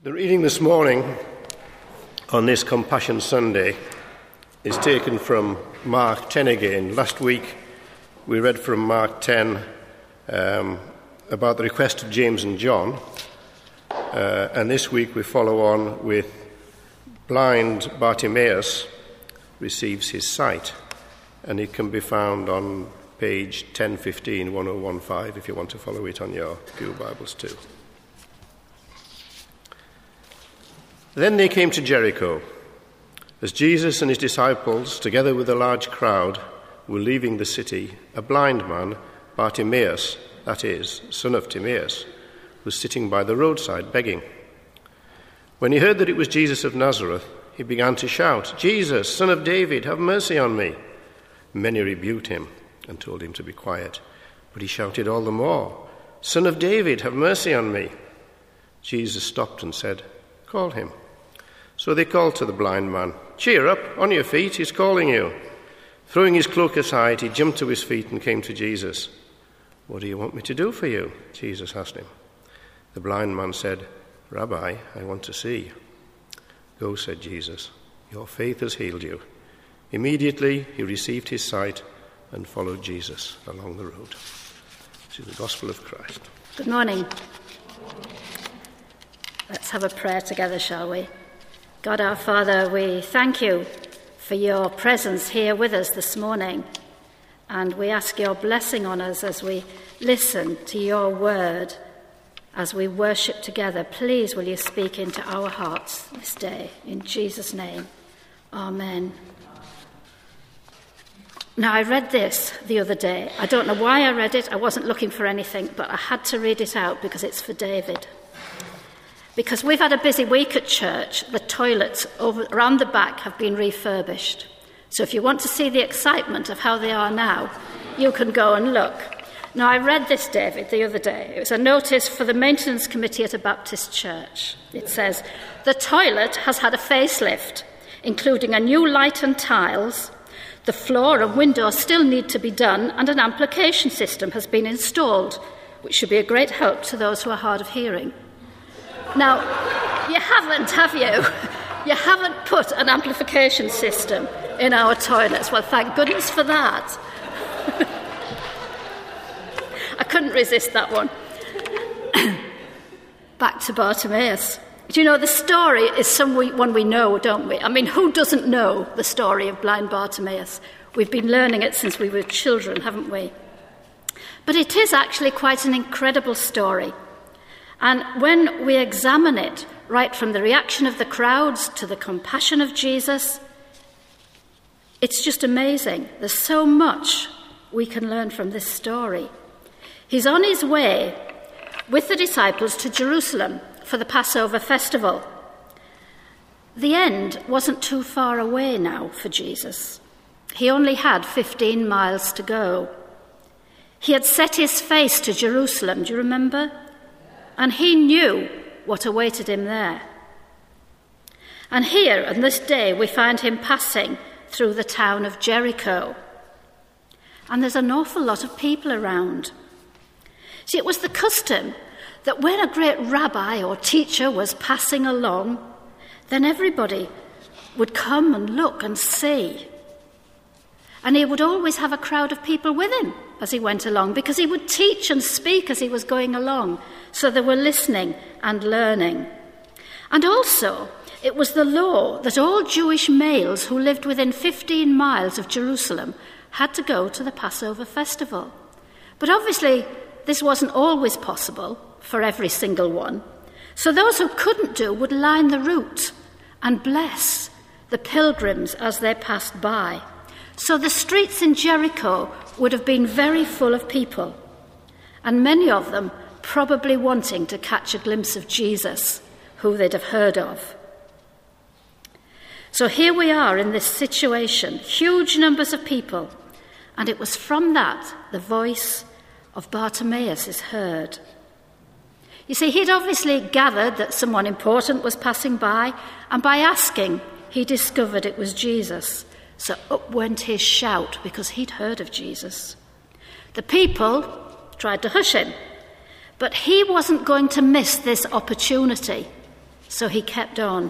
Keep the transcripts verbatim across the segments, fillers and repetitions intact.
The reading this morning on this Compassion Sunday is taken from Mark ten again. Last week we read from Mark ten um, about the request of James and John, uh, and this week we follow on with blind Bartimaeus receives his sight, and it can be found on page ten fifteen, ten fifteen, if you want to follow it on your Pew Bibles too. Then they came to Jericho. As Jesus and his disciples, together with a large crowd, were leaving the city, a blind man, Bartimaeus, that is, son of Timaeus, was sitting by the roadside begging. When he heard that it was Jesus of Nazareth, he began to shout, "Jesus, Son of David, have mercy on me." Many rebuked him and told him to be quiet, but he shouted all the more, "Son of David, have mercy on me." Jesus stopped and said, "Call him." So they called to the blind man, "Cheer up, on your feet, he's calling you." Throwing his cloak aside, he jumped to his feet and came to Jesus. "What do you want me to do for you?" Jesus asked him. The blind man said, "Rabbi, I want to see." "Go," said Jesus, "your faith has healed you." Immediately he received his sight and followed Jesus along the road. This is the gospel of Christ. Good morning. Let's have a prayer together, shall we? God our Father, we thank you for your presence here with us this morning, and we ask your blessing on us as we listen to your word, as we worship together. Please will you speak into our hearts this day, in Jesus' name. Amen. Now, I read this the other day. I don't know why I read it. I wasn't looking for anything, but I had to read it out because it's for David. Because we've had a busy week at church, the toilets over, around the back have been refurbished. So if you want to see the excitement of how they are now, you can go and look. Now, I read this, David, the other day. It was a notice for the maintenance committee at a Baptist church. It says, "The toilet has had a facelift, including a new light and tiles. The floor and windows still need to be done, and an amplification system has been installed, which should be a great help to those who are hard of hearing." Now, you haven't, have you? You haven't put an amplification system in our toilets. Well, thank goodness for that. I couldn't resist that one. Back to Bartimaeus. Do you know, the story is some we, one we know, don't we? I mean, who doesn't know the story of blind Bartimaeus? We've been learning it since we were children, haven't we? But it is actually quite an incredible story. And when we examine it, right from the reaction of the crowds to the compassion of Jesus, it's just amazing. There's so much we can learn from this story. He's on his way with the disciples to Jerusalem for the Passover festival. The end wasn't too far away now for Jesus. He only had fifteen miles to go. He had set his face to Jerusalem, do you remember? And he knew what awaited him there. And here, on this day, we find him passing through the town of Jericho. And there's an awful lot of people around. See, it was the custom that when a great rabbi or teacher was passing along, then everybody would come and look and see. And he would always have a crowd of people with him as he went along, because he would teach and speak as he was going along. So they were listening and learning. And also, it was the law that all Jewish males who lived within fifteen miles of Jerusalem had to go to the Passover festival. But obviously, this wasn't always possible for every single one. So those who couldn't do would line the route and bless the pilgrims as they passed by. So the streets in Jericho would have been very full of people, and many of them probably wanting to catch a glimpse of Jesus, who they'd have heard of. So here we are in this situation, huge numbers of people, and it was from that the voice of Bartimaeus is heard. You see, he'd obviously gathered that someone important was passing by, and by asking, he discovered it was Jesus. So up went his shout, because he'd heard of Jesus. The people tried to hush him, but he wasn't going to miss this opportunity. So he kept on.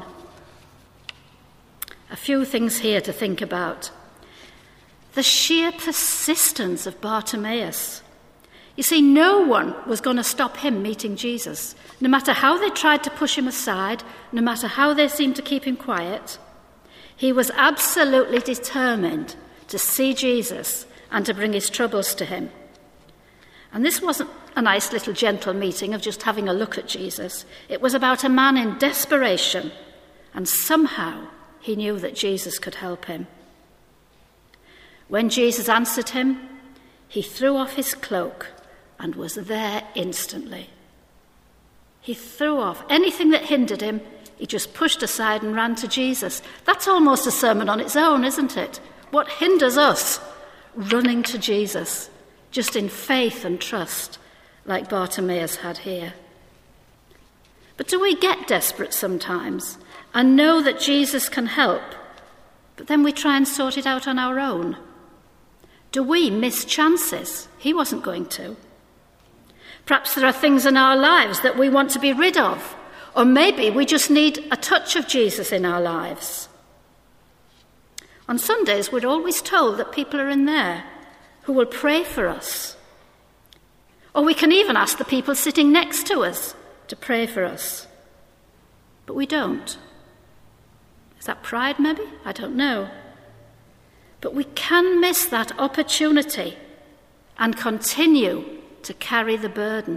A few things here to think about. The sheer persistence of Bartimaeus. You see, no one was going to stop him meeting Jesus. No matter how they tried to push him aside, no matter how they seemed to keep him quiet, he was absolutely determined to see Jesus and to bring his troubles to him. And this wasn't a nice little gentle meeting of just having a look at Jesus. It was about a man in desperation, and somehow he knew that Jesus could help him. When Jesus answered him, he threw off his cloak and was there instantly. He threw off anything that hindered him. He just pushed aside and ran to Jesus. That's almost a sermon on its own, isn't it? What hinders us? Running to Jesus, just in faith and trust, like Bartimaeus had here. But do we get desperate sometimes and know that Jesus can help, but then we try and sort it out on our own? Do we miss chances? He wasn't going to. Perhaps there are things in our lives that we want to be rid of, or maybe we just need a touch of Jesus in our lives. On Sundays, we're always told that people are in there who will pray for us. Or we can even ask the people sitting next to us to pray for us. But we don't. Is that pride, maybe? I don't know. But we can miss that opportunity and continue to carry the burden.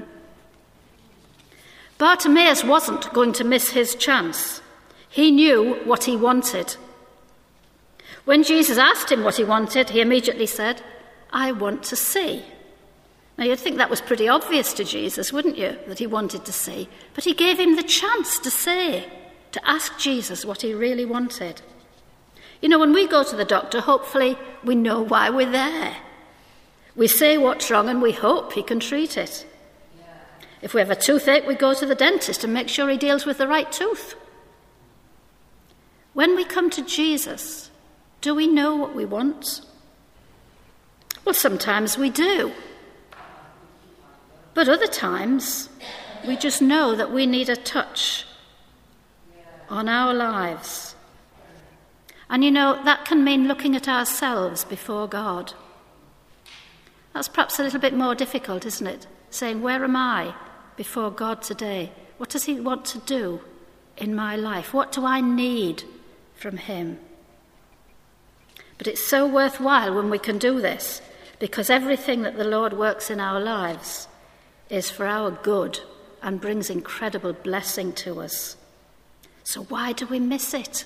Bartimaeus wasn't going to miss his chance. He knew what he wanted. When Jesus asked him what he wanted, he immediately said, "I want to see." Now, you'd think that was pretty obvious to Jesus, wouldn't you, that he wanted to see? But he gave him the chance to say, to ask Jesus what he really wanted. You know, when we go to the doctor, hopefully we know why we're there. We say what's wrong and we hope he can treat it. If we have a toothache, we go to the dentist and make sure he deals with the right tooth. When we come to Jesus, do we know what we want? Well, sometimes we do. But other times, we just know that we need a touch on our lives. And you know, that can mean looking at ourselves before God. That's perhaps a little bit more difficult, isn't it? Saying, where am I before God today? What does he want to do in my life? What do I need from him? But it's so worthwhile when we can do this, because everything that the Lord works in our lives is for our good and brings incredible blessing to us. So why do we miss it?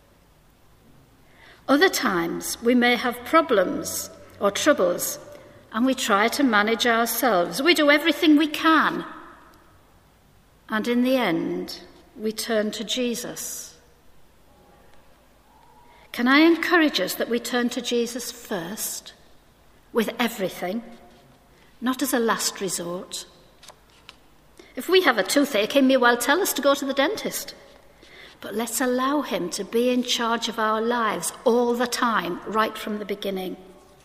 Other times we may have problems or troubles and we try to manage ourselves. We do everything we can. And in the end, we turn to Jesus. Can I encourage us that we turn to Jesus first, with everything, not as a last resort? If we have a toothache, he may well tell us to go to the dentist. But let's allow him to be in charge of our lives all the time, right from the beginning.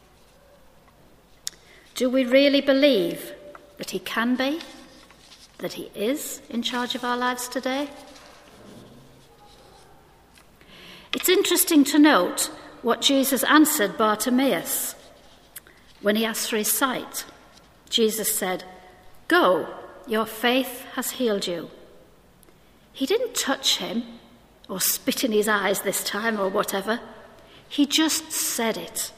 Do we really believe that he can be, that he is in charge of our lives today? It's interesting to note what Jesus answered Bartimaeus when he asked for his sight. Jesus said, "Go, your faith has healed you." He didn't touch him or spit in his eyes this time or whatever. He just said it.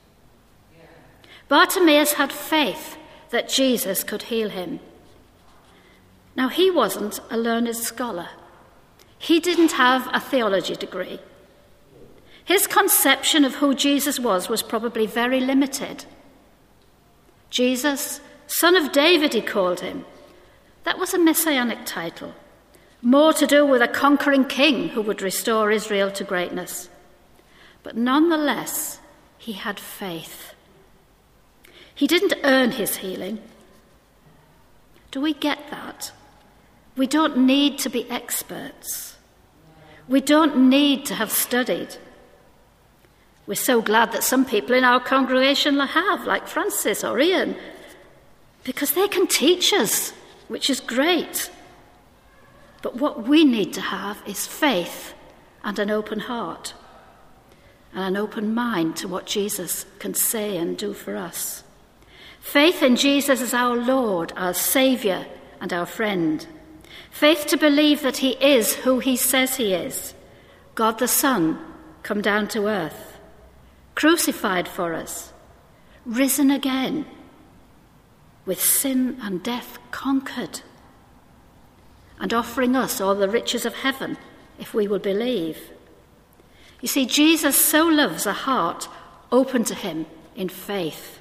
Bartimaeus had faith that Jesus could heal him. Now, he wasn't a learned scholar. He didn't have a theology degree. His conception of who Jesus was was probably very limited. Jesus, Son of David, he called him. That was a messianic title, more to do with a conquering king who would restore Israel to greatness. But nonetheless, he had faith. He didn't earn his healing. Do we get that? We don't need to be experts. We don't need to have studied. We're so glad that some people in our congregation have, like Francis or Ian, because they can teach us, which is great. But what we need to have is faith and an open heart and an open mind to what Jesus can say and do for us. Faith in Jesus as our Lord, our Saviour and our friend. Faith to believe that he is who he says he is, God the Son, come down to earth, crucified for us, risen again, with sin and death conquered, and offering us all the riches of heaven if we will believe. You see, Jesus so loves a heart open to him in faith.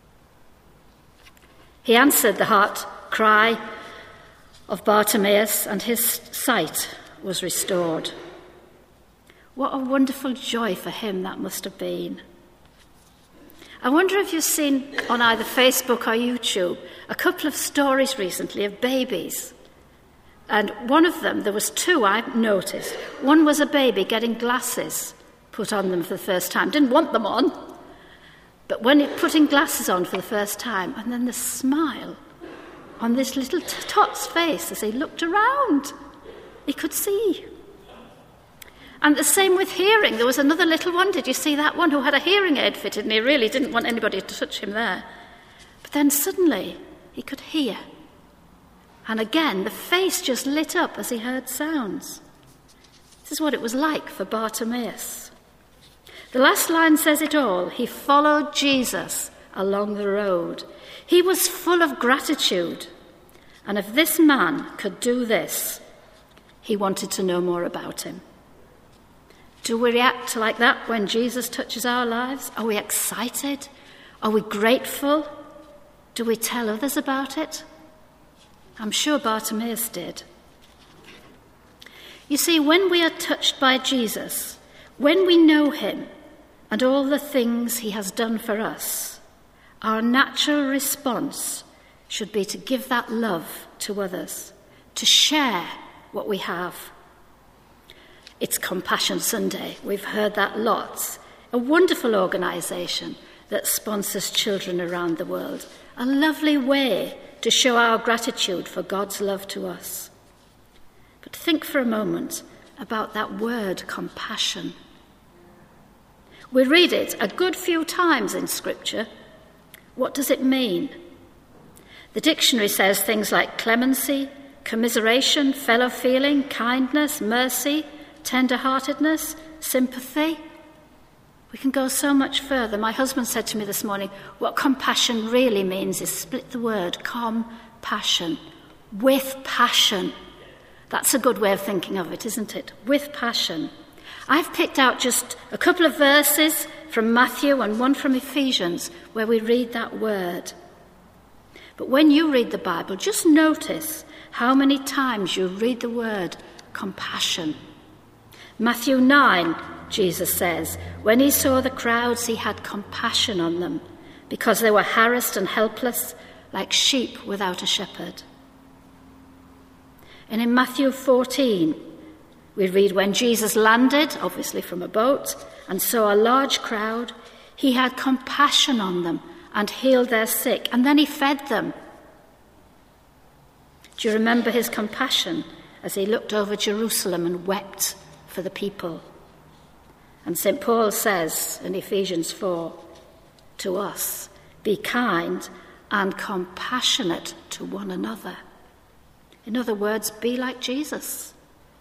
He answered the heart cry of Bartimaeus, and his sight was restored. What a wonderful joy for him that must have been. I wonder if you've seen on either Facebook or YouTube a couple of stories recently of babies. And one of them, there was two I've noticed. One was a baby getting glasses put on them for the first time. Didn't want them on, but when it putting glasses on for the first time, and then the smile on this little tot's face as he looked around. He could see. And the same with hearing. There was another little one, did you see that one, who had a hearing aid fitted, and he really didn't want anybody to touch him there. But then suddenly he could hear. And again, the face just lit up as he heard sounds. This is what it was like for Bartimaeus. The last line says it all. He followed Jesus along the road. He was full of gratitude. And if this man could do this, he wanted to know more about him. Do we react like that when Jesus touches our lives? Are we excited? Are we grateful? Do we tell others about it? I'm sure Bartimaeus did. You see, when we are touched by Jesus, when we know him and all the things he has done for us, our natural response should be to give that love to others, to share what we have. It's Compassion Sunday. We've heard that lots. A wonderful organisation that sponsors children around the world. A lovely way to show our gratitude for God's love to us. But think for a moment about that word, compassion. We read it a good few times in Scripture. What does it mean? The dictionary says things like clemency, commiseration, fellow feeling, kindness, mercy, tender-heartedness, sympathy. We can go so much further. My husband said to me this morning, what compassion really means is split the word, compassion, with passion. That's a good way of thinking of it, isn't it? With passion. I've picked out just a couple of verses from Matthew and one from Ephesians where we read that word. But when you read the Bible, just notice how many times you read the word compassion. Matthew nine, Jesus says, when he saw the crowds, he had compassion on them because they were harassed and helpless like sheep without a shepherd. And in Matthew fourteen, we read when Jesus landed, obviously from a boat, and saw a large crowd, he had compassion on them and healed their sick, and then he fed them. Do you remember his compassion as he looked over Jerusalem and wept for the people? And Saint Paul says in Ephesians four to us, be kind and compassionate to one another. In other words, be like Jesus.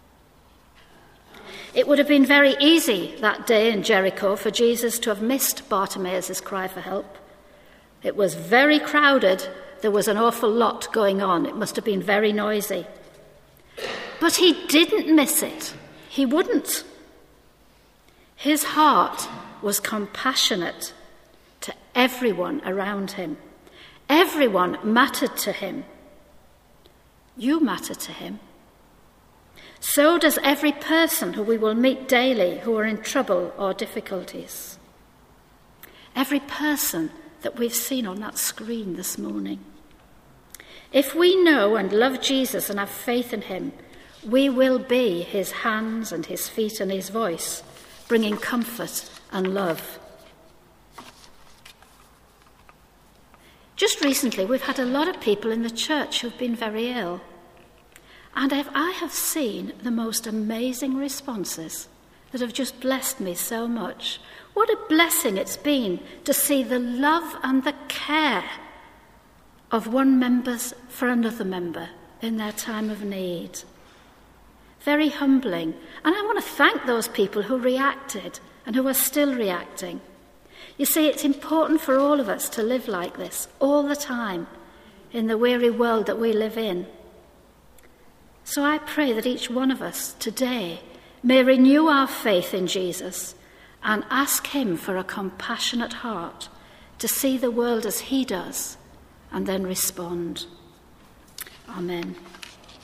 It would have been very easy that day in Jericho for Jesus to have missed Bartimaeus' cry for help. It was very crowded. There was an awful lot going on. It must have been very noisy. But he didn't miss it. He wouldn't. His heart was compassionate to everyone around him. Everyone mattered to him. You matter to him. So does every person who we will meet daily who are in trouble or difficulties. Every person that we've seen on that screen this morning. If we know and love Jesus and have faith in him, we will be his hands and his feet and his voice, bringing comfort and love. Just recently, we've had a lot of people in the church who've been very ill. And I have seen the most amazing responses that have just blessed me so much. What a blessing it's been to see the love and the care of one member for another member in their time of need. Very humbling. And I want to thank those people who reacted and who are still reacting. You see, it's important for all of us to live like this all the time in the weary world that we live in. So I pray that each one of us today may renew our faith in Jesus and ask him for a compassionate heart to see the world as he does and then respond. Amen.